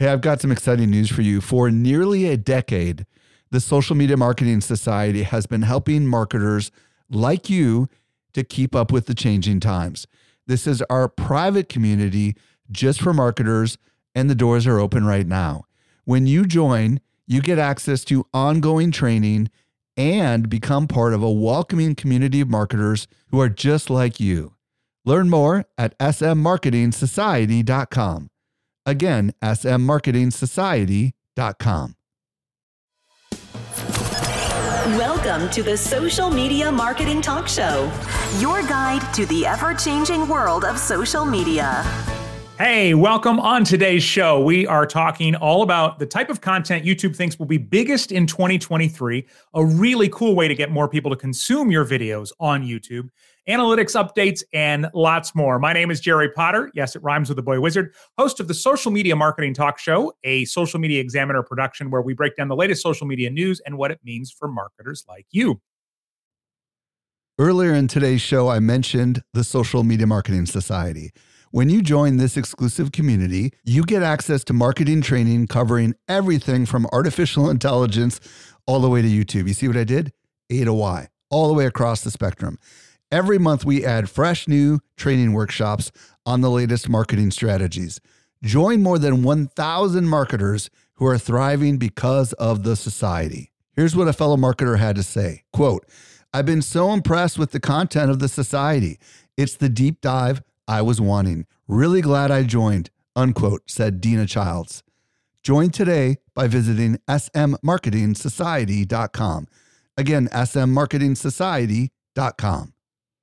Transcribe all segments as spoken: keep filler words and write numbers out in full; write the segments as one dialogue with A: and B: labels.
A: Hey, I've got some exciting news for you. For nearly a decade, the Social Media Marketing Society has been helping marketers like you to keep up with the changing times. This is our private community just for marketers, and the doors are open right now. When you join, you get access to ongoing training and become part of a welcoming community of marketers who are just like you. Learn more at s m marketing society dot com. Again, s m marketing society dot com.
B: Welcome to the Social Media Marketing Talk Show, your guide to the ever-changing world of social media.
C: Hey, welcome on today's show. We are talking all about the type of content YouTube thinks will be biggest in twenty twenty-three, a really cool way to get more people to consume your videos on YouTube, analytics updates, and lots more. My name is Jerry Potter. Yes, it rhymes with the boy wizard, host of the Social Media Marketing Talk Show, a Social Media Examiner production where we break down the latest social media news and what it means for marketers like you.
A: Earlier in today's show, I mentioned the Social Media Marketing Society. When you join this exclusive community, you get access to marketing training covering everything from artificial intelligence all the way to YouTube. You see what I did? A to Y, all the way across the spectrum. Every month, we add fresh new training workshops on the latest marketing strategies. Join more than one thousand marketers who are thriving because of the society. Here's what a fellow marketer had to say. Quote, "I've been so impressed with the content of the society. It's the deep dive I was wanting. Really glad I joined," unquote, said Dina Childs. Join today by visiting s m marketing society dot com. Again, s m marketing society dot com.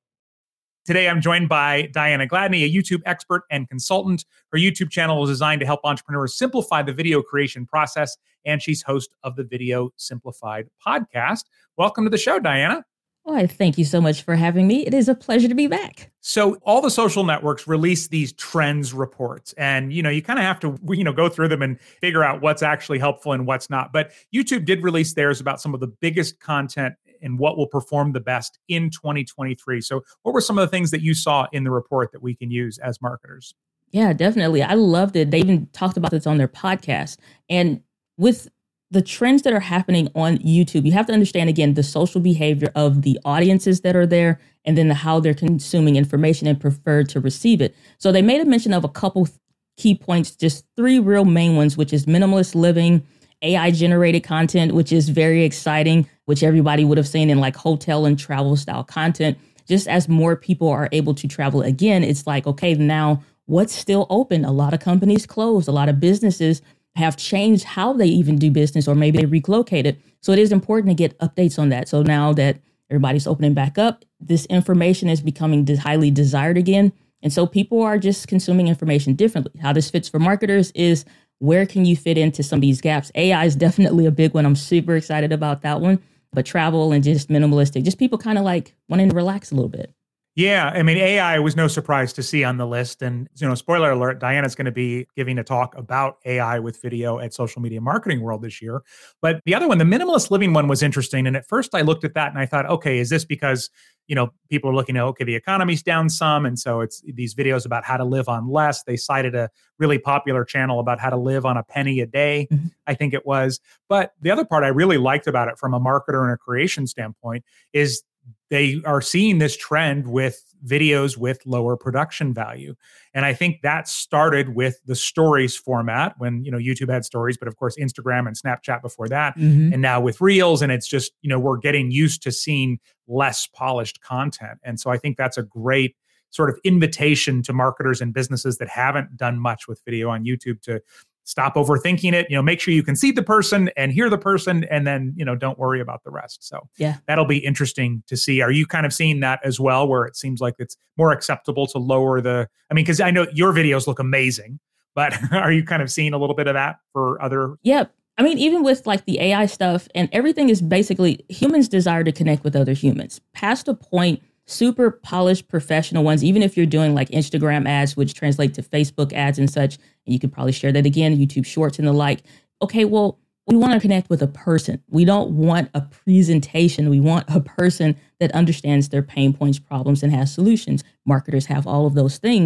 C: Today, I'm joined by Diana Gladney, a YouTube expert and consultant. Her YouTube channel is designed to help entrepreneurs simplify the video creation process, and she's host of the Video Simplified podcast. Welcome to the show, Diana.
D: Oh, I thank you so much for having me. It is a pleasure to be back.
C: So all the social networks release these trends reports, and you know you kind of have to you know go through them and figure out what's actually helpful and what's not. But YouTube did release theirs about some of the biggest content and what will perform the best in twenty twenty-three. So what were some of the things that you saw in the report that we can use as marketers?
D: Yeah, definitely. I loved it. They even talked about this on their podcast. And with the trends that are happening on YouTube, you have to understand, again, the social behavior of the audiences that are there, and then the, how they're consuming information and prefer to receive it. So they made a mention of a couple key points, just three real main ones, which is minimalist living, A I generated content, which is very exciting, which everybody would have seen in like hotel and travel style content. Just as more people are able to travel again, it's like, okay, now what's still open? A lot of companies closed. A lot of businesses have changed how they even do business, or maybe they relocated. So it is important to get updates on that. So now that everybody's opening back up, this information is becoming highly desired again. And so people are just consuming information differently. How this fits for marketers is, where can you fit into some of these gaps? A I is definitely a big one. I'm super excited about that one. But travel and just minimalistic, just people kind of like wanting to relax a little bit.
C: Yeah, I mean, A I was no surprise to see on the list. And, you know, spoiler alert, Diana's going to be giving a talk about A I with video at Social Media Marketing World this year. But the other one, the minimalist living one, was interesting. And at first I looked at that and I thought, okay, is this because, you know, people are looking at, okay, the economy's down some. And so it's these videos about how to live on less. They cited a really popular channel about how to live on a penny a day, mm-hmm. I think it was. But the other part I really liked about it from a marketer and a creation standpoint is they are seeing this trend with videos with lower production value. And I think that started with the stories format when, you know, YouTube had stories, but of course, Instagram and Snapchat before that. Mm-hmm. And now with Reels, and it's just, you know, we're getting used to seeing less polished content. And so I think that's a great sort of invitation to marketers and businesses that haven't done much with video on YouTube to stop overthinking it, you know, make sure you can see the person and hear the person, and then, you know, don't worry about the rest. So yeah, that'll be interesting to see. Are you kind of seeing that as well, where it seems like it's more acceptable to lower the, I mean, because I know your videos look amazing, but are you kind of seeing a little bit of that for other?
D: Yeah. I mean, even with like the A I stuff and everything is basically humans desire to connect with other humans. Past a point, super polished professional ones, even if you're doing like Instagram ads, which translate to Facebook ads and such, and you could probably share that again, YouTube Shorts and the like. Okay, well, we want to connect with a person. We don't want a presentation. We want a person that understands their pain points, problems, and has solutions. Marketers have all of those things.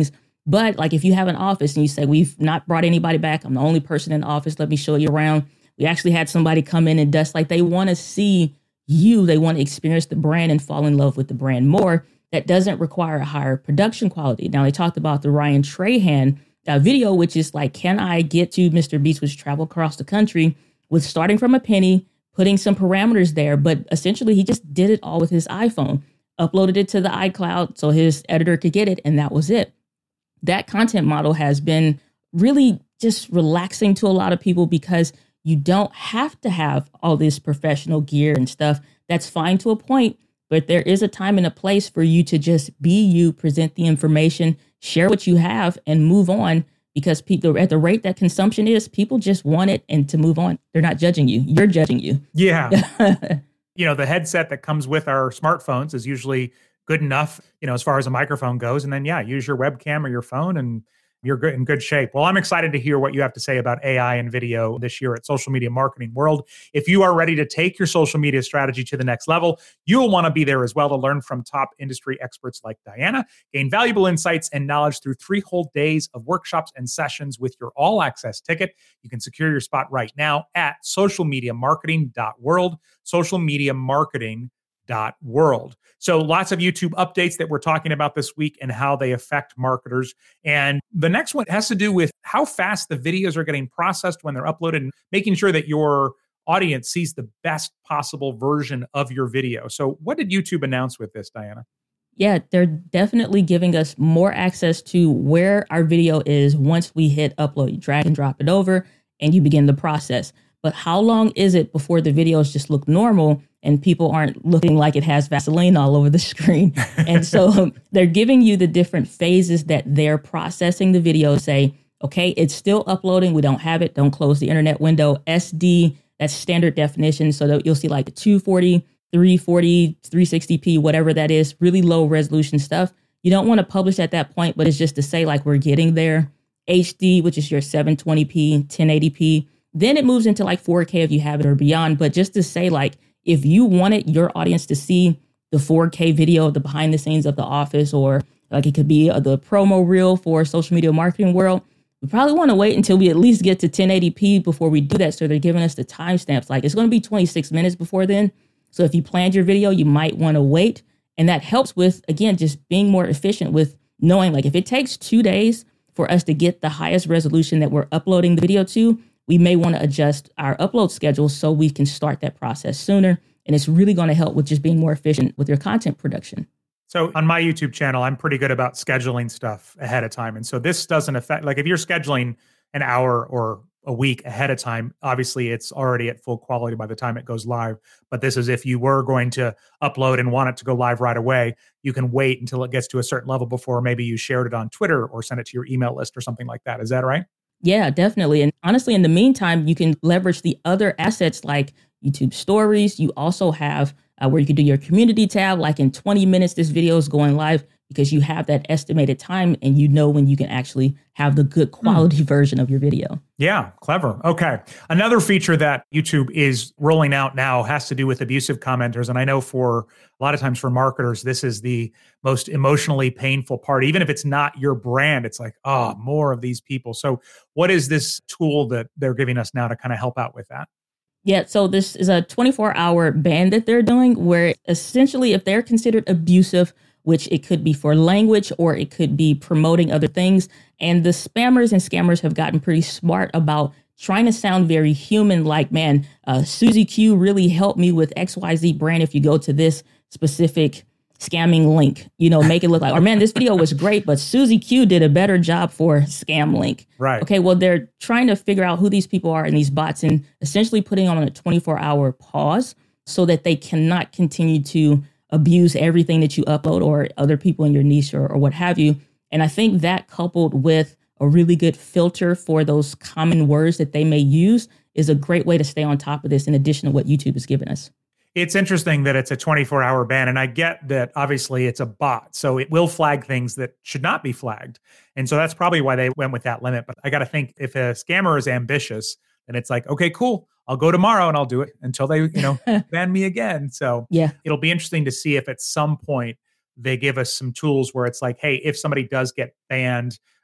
D: But like if you have an office and you say, we've not brought anybody back, I'm the only person in the office, let me show you around. We actually had somebody come in and dust. Like they want to see you, they want to experience the brand and fall in love with the brand more. That doesn't require a higher production quality. Now they talked about the Ryan Trahan uh, video, which is like, can I get to Mister Beast, which travel across the country with starting from a penny, putting some parameters there. But essentially he just did it all with his iPhone, uploaded it to the iCloud so his editor could get it. And that was it. That content model has been really just relaxing to a lot of people because you don't have to have all this professional gear and stuff. That's fine to a point, but there is a time and a place for you to just be you, present the information, share what you have, and move on. Because people, at the rate that consumption is, people just want it and to move on. They're not judging you. You're judging you.
C: Yeah. You know, the headset that comes with our smartphones is usually good enough, you know, as far as a microphone goes. And then, yeah, use your webcam or your phone and you're good in good shape. Well, I'm excited to hear what you have to say about A I and video this year at Social Media Marketing World. If you are ready to take your social media strategy to the next level, you'll want to be there as well to learn from top industry experts like Diana, gain valuable insights and knowledge through three whole days of workshops and sessions with your all-access ticket. You can secure your spot right now at social media marketing dot world, social media marketing dot world. So lots of YouTube updates that we're talking about this week and how they affect marketers. And the next one has to do with how fast the videos are getting processed when they're uploaded and making sure that your audience sees the best possible version of your video. So what did YouTube announce with this, Diana?
D: Yeah, they're definitely giving us more access to where our video is once we hit upload. You drag and drop it over and you begin the process. But how long is it before the videos just look normal and people aren't looking like it has Vaseline all over the screen? And so um, they're giving you the different phases that they're processing the video. Say, okay, it's still uploading. We don't have it. Don't close the internet window. S D, that's standard definition. So that you'll see like two forty, three forty, three sixty p, whatever that is, really low resolution stuff. You don't want to publish at that point, but it's just to say like we're getting there. H D, which is your seven twenty p, ten eighty p. Then it moves into like four K if you have it or beyond. But just to say, like, if you wanted your audience to see the four K video of the behind the scenes of The Office, or like it could be the promo reel for Social Media Marketing World, we probably want to wait until we at least get to ten eighty p before we do that. So they're giving us the timestamps. Like it's going to be twenty-six minutes before then. So if you planned your video, you might want to wait. And that helps with, again, just being more efficient with knowing like if it takes two days for us to get the highest resolution that we're uploading the video to, we may want to adjust our upload schedule so we can start that process sooner. And it's really going to help with just being more efficient with your content production.
C: So on my YouTube channel, I'm pretty good about scheduling stuff ahead of time. And so this doesn't affect, like if you're scheduling an hour or a week ahead of time, obviously it's already at full quality by the time it goes live. But this is if you were going to upload and want it to go live right away, you can wait until it gets to a certain level before maybe you shared it on Twitter or send it to your email list or something like that. Is that right?
D: Yeah, definitely. And honestly, in the meantime, you can leverage the other assets like YouTube Stories. You also have uh, where you can do your community tab. Like in twenty minutes, this video is going live because you have that estimated time and you know when you can actually have the good quality mm. version of your video.
C: Yeah, clever. Okay. Another feature that YouTube is rolling out now has to do with abusive commenters. And I know for a lot of times for marketers, this is the most emotionally painful part. Even if it's not your brand, it's like, oh, more of these people. So what is this tool that they're giving us now to kind of help out with that?
D: Yeah, so this is a twenty-four hour ban that they're doing where essentially if they're considered abusive, which it could be for language or it could be promoting other things. And the spammers and scammers have gotten pretty smart about trying to sound very human, like, man, uh, Susie Q really helped me with X Y Z brand. If you go to this specific scamming link, you know, make it look like, or man, this video was great, but Susie Q did a better job for scam link.
C: Right.
D: Okay, well, they're trying to figure out who these people are in these bots and essentially putting on a twenty-four hour pause so that they cannot continue to abuse everything that you upload or other people in your niche or, or what have you. And I think that coupled with a really good filter for those common words that they may use is a great way to stay on top of this in addition to what YouTube has given us.
C: It's interesting that it's a twenty-four hour ban. And I get that obviously it's a bot, so it will flag things that should not be flagged. And so that's probably why they went with that limit. But I got to think if a scammer is ambitious, then it's like, okay, cool. I'll go tomorrow and I'll do it until they, you know, ban me again. So
D: yeah,
C: it'll be interesting to see if at some point they give us some tools where it's like, hey, if somebody does get banned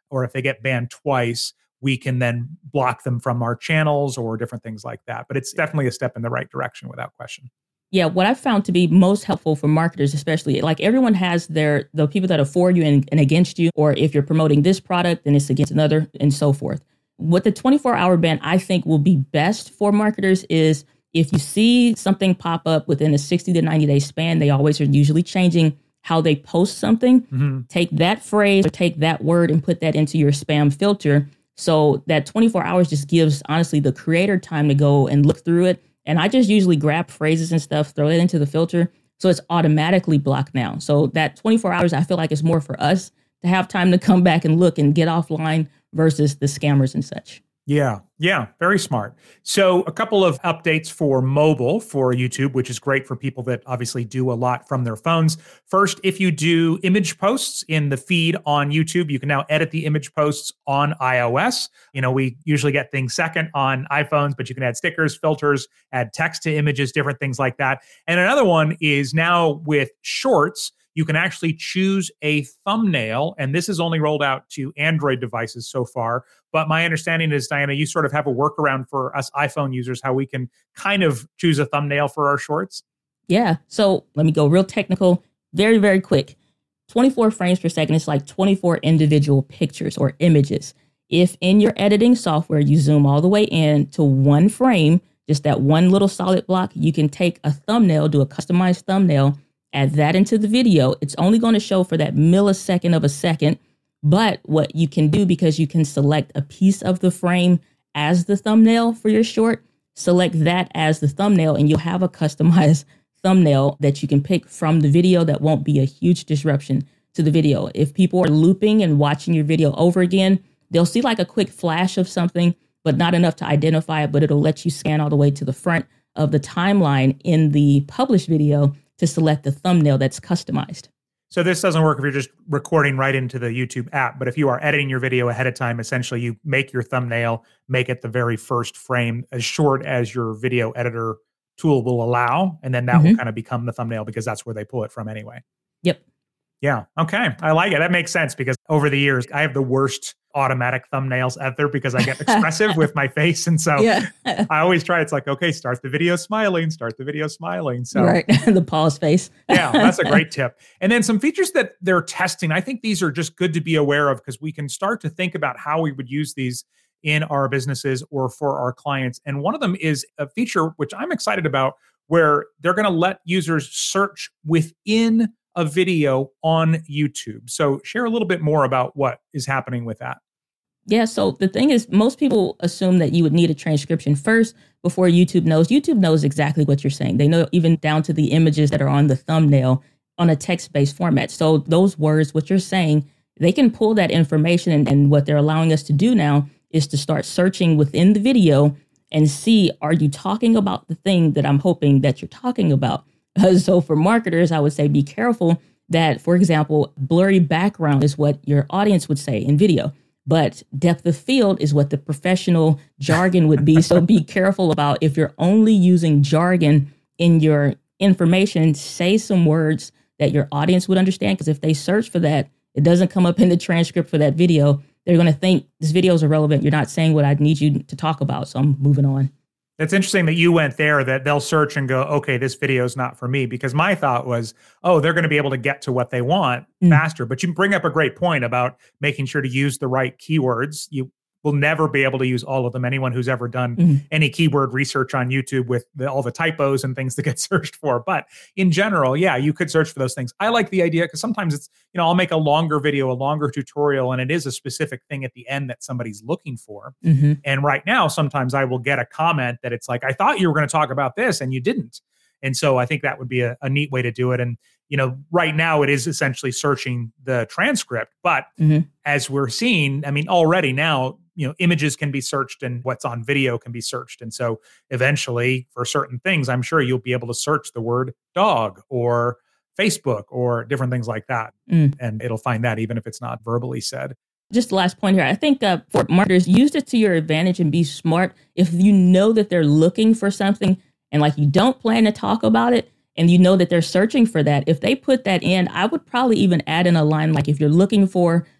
C: or if they get banned twice, we can then block them from our channels or different things like that. But it's definitely a step in the right direction without question.
D: Yeah, what I've found to be most helpful for marketers, especially, like everyone has their, the people that are for you and, and against you, or if you're promoting this product, then it's against another and so forth. What the twenty-four hour ban I think will be best for marketers is if you see something pop up within a sixty to ninety day span, they always are usually changing how they post something. Mm-hmm. Take that phrase or take that word and put that into your spam filter. So that twenty-four hours just gives, honestly, the creator time to go and look through it. And I just usually grab phrases and stuff, throw it into the filter. So it's automatically blocked now. So that twenty-four hours, I feel like it's more for us to have time to come back and look and get offline versus the scammers and such.
C: Yeah, yeah, very smart. So a couple of updates for mobile for YouTube, which is great for people that obviously do a lot from their phones. First, if you do image posts in the feed on YouTube, you can now edit the image posts on iOS. You know, we usually get things second on iPhones, but you can add stickers, filters, add text to images, different things like that. And another one is now with Shorts, you can actually choose a thumbnail, and this is only rolled out to Android devices so far. But my understanding is, Diana, you sort of have a workaround for us iPhone users, how we can kind of choose a thumbnail for our shorts.
D: Yeah. So let me go real technical, very, very quick. twenty-four frames per second is like twenty-four individual pictures or images. If in your editing software, you zoom all the way in to one frame, just that one little solid block, you can take a thumbnail, do a customized thumbnail, add that into the video. It's only going to show for that millisecond of a second. But what you can do, because you can select a piece of the frame as the thumbnail for your short, select that as the thumbnail, and you'll have a customized thumbnail that you can pick from the video that won't be a huge disruption to the video. If people are looping and watching your video over again, they'll see like a quick flash of something, but not enough to identify it, but it'll let you scan all the way to the front of the timeline in the published video to select the thumbnail that's customized.
C: So this doesn't work if you're just recording right into the YouTube app, but if you are editing your video ahead of time, essentially you make your thumbnail, make it the very first frame as short as your video editor tool will allow, and then that mm-hmm. will kind of become the thumbnail because that's where they pull it from anyway.
D: Yep.
C: Yeah. Okay. I like it. That makes sense because over the years, I have the worst automatic thumbnails ever because I get expressive with my face. And so yeah. I always try. It's like, okay, start the video smiling, start the video smiling. So
D: right. The pause face.
C: Yeah, that's a great tip. And then some features that they're testing. I think these are just good to be aware of because we can start to think about how we would use these in our businesses or for our clients. And one of them is a feature which I'm excited about where they're going to let users search within a video on YouTube. So share a little bit more about what is happening with that.
D: Yeah, so the thing is, most people assume that you would need a transcription first before YouTube knows. YouTube knows exactly what you're saying. They know even down to the images that are on the thumbnail on a text-based format. So those words, what you're saying, they can pull that information. And, and what they're allowing us to do now is to start searching within the video and see, are you talking about the thing that I'm hoping that you're talking about? So for marketers, I would say be careful that, for example, blurry background is what your audience would say in video, but depth of field is what the professional jargon would be. So be careful about if you're only using jargon in your information, say some words that your audience would understand. Because if they search for that, it doesn't come up in the transcript for that video. They're going to think this video is irrelevant. You're not saying what I need you to talk about. So I'm moving on.
C: It's interesting that you went there, that they'll search and go, okay, this video is not for me, because my thought was, oh, they're going to be able to get to what they want mm. faster. But you bring up a great point about making sure to use the right keywords. You will never be able to use all of them. Anyone who's ever done mm. any keyword research on YouTube with the, all the typos and things that get searched for. But in general, yeah, you could search for those things. I like the idea because sometimes it's, you know, I'll make a longer video, a longer tutorial, and it is a specific thing at the end that somebody's looking for. Mm-hmm. And right now, sometimes I will get a comment that it's like, I thought you were going to talk about this and you didn't. And so I think that would be a, a neat way to do it. And, you know, right now it is essentially searching the transcript. But mm-hmm. as we're seeing, I mean, already now, you know, images can be searched and what's on video can be searched. And so eventually for certain things, I'm sure you'll be able to search the word dog or Facebook or different things like that. Mm. And it'll find that even if it's not verbally said.
D: Just the last point here. I think uh, for marketers, use it to your advantage and be smart. If you know that they're looking for something and like you don't plan to talk about it and you know that they're searching for that, if they put that in, I would probably even add in a line like if you're looking for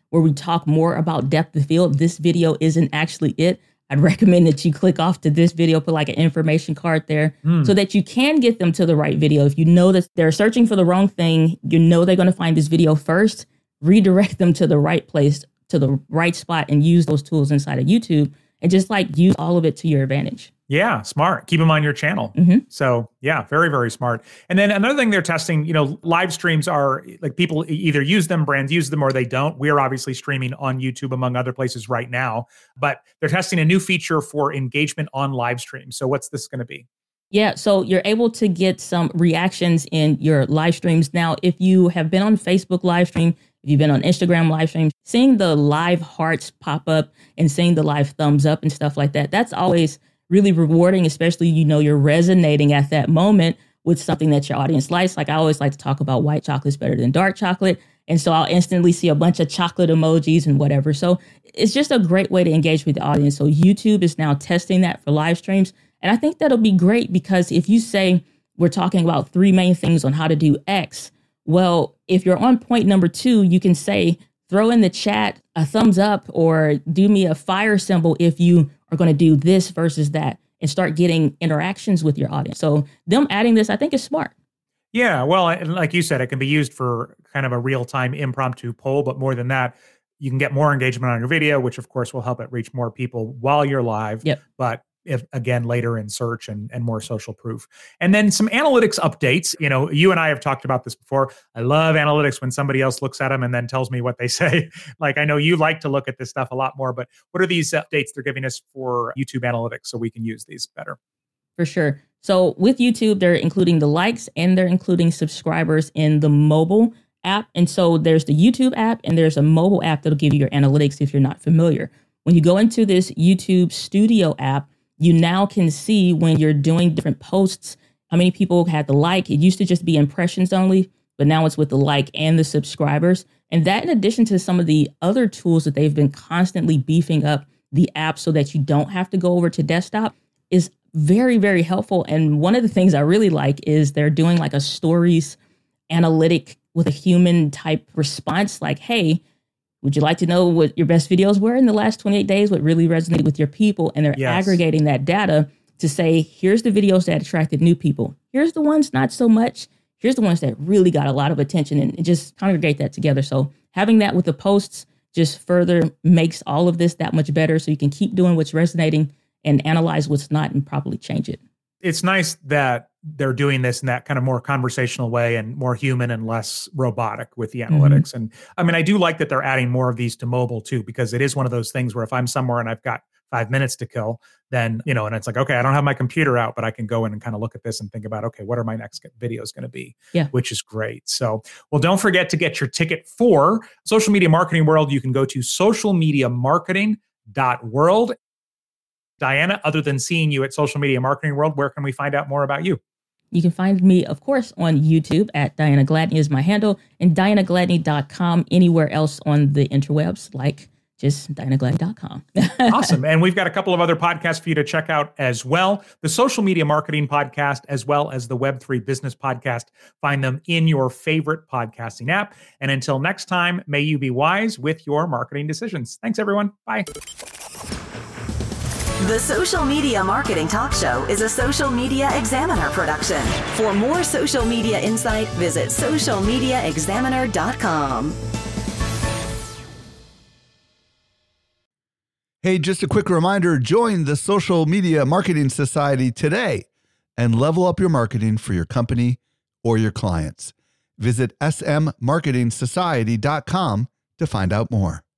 D: where we talk more about depth of field. This video isn't actually it. I'd recommend that you click off to this video, put like an information card there mm. so that you can get them to the right video. If you know that they're searching for the wrong thing, you know they're going to find this video first, redirect them to the right place, to the right spot, and use those tools inside of YouTube and just like use all of it to your advantage.
C: Yeah, smart. Keep them on your channel. Mm-hmm. So yeah, very, very smart. And then another thing they're testing, you know, live streams are like people either use them, brands use them, or they don't. We're obviously streaming on YouTube among other places right now, but they're testing a new feature for engagement on live streams. So what's this going to be?
D: Yeah, so you're able to get some reactions in your live streams. Now, if you have been on Facebook live stream, if you've been on Instagram live stream, seeing the live hearts pop up and seeing the live thumbs up and stuff like that, that's always really rewarding, especially, you know, you're resonating at that moment with something that your audience likes. Like I always like to talk about white chocolate's better than dark chocolate. And so I'll instantly see a bunch of chocolate emojis and whatever. So it's just a great way to engage with the audience. So YouTube is now testing that for live streams. And I think that'll be great because if you say we're talking about three main things on how to do X, well, if you're on point number two, you can say, throw in the chat a thumbs up or do me a fire symbol if you are going to do this versus that, and start getting interactions with your audience. So them adding this, I think, is smart.
C: Yeah, well, and like you said, it can be used for kind of a real-time impromptu poll, but more than that, you can get more engagement on your video, which of course will help it reach more people while you're live.
D: Yep.
C: But if again, later in search and, and more social proof. And then some analytics updates. You know, you and I have talked about this before. I love analytics when somebody else looks at them and then tells me what they say. Like, I know you like to look at this stuff a lot more, but what are these updates they're giving us for YouTube analytics so we can use these better?
D: For sure. So with YouTube, they're including the likes and they're including subscribers in the mobile app. And so there's the YouTube app and there's a mobile app that'll give you your analytics if you're not familiar. When you go into this YouTube Studio app, you now can see when you're doing different posts, how many people had the like. It used to just be impressions only, but now it's with the like and the subscribers. And that in addition to some of the other tools that they've been constantly beefing up the app so that you don't have to go over to desktop is very, very helpful. And one of the things I really like is they're doing like a stories analytic with a human type response like, hey, would you like to know what your best videos were in the last twenty-eight days, what really resonated with your people? And they're yes. aggregating that data to say, here's the videos that attracted new people. Here's the ones not so much. Here's the ones that really got a lot of attention, and just congregate that together. So having that with the posts just further makes all of this that much better so you can keep doing what's resonating and analyze what's not and properly change it.
C: It's nice that they're doing this in that kind of more conversational way and more human and less robotic with the analytics. Mm-hmm. And I mean, I do like that they're adding more of these to mobile too, because it is one of those things where if I'm somewhere and I've got five minutes to kill, then, you know, and it's like, okay, I don't have my computer out, but I can go in and kind of look at this and think about, okay, what are my next videos going to be?
D: Yeah.
C: Which is great. So, well, don't forget to get your ticket for Social Media Marketing World. You can go to social media marketing dot world. Diana, other than seeing you at Social Media Marketing World, where can we find out more about you?
D: You can find me, of course, on YouTube at Diana Gladney is my handle, and diana gladney dot com, anywhere else on the interwebs, like just diana gladney dot com.
C: Awesome. And we've got a couple of other podcasts for you to check out as well. The Social Media Marketing Podcast, as well as the Web three Business Podcast. Find them in your favorite podcasting app. And until next time, may you be wise with your marketing decisions. Thanks, everyone. Bye.
B: The Social Media Marketing Talk Show is a Social Media Examiner production. For more social media insight, visit social media examiner dot com.
A: Hey, just a quick reminder, join the Social Media Marketing Society today and level up your marketing for your company or your clients. Visit s m marketing society dot com to find out more.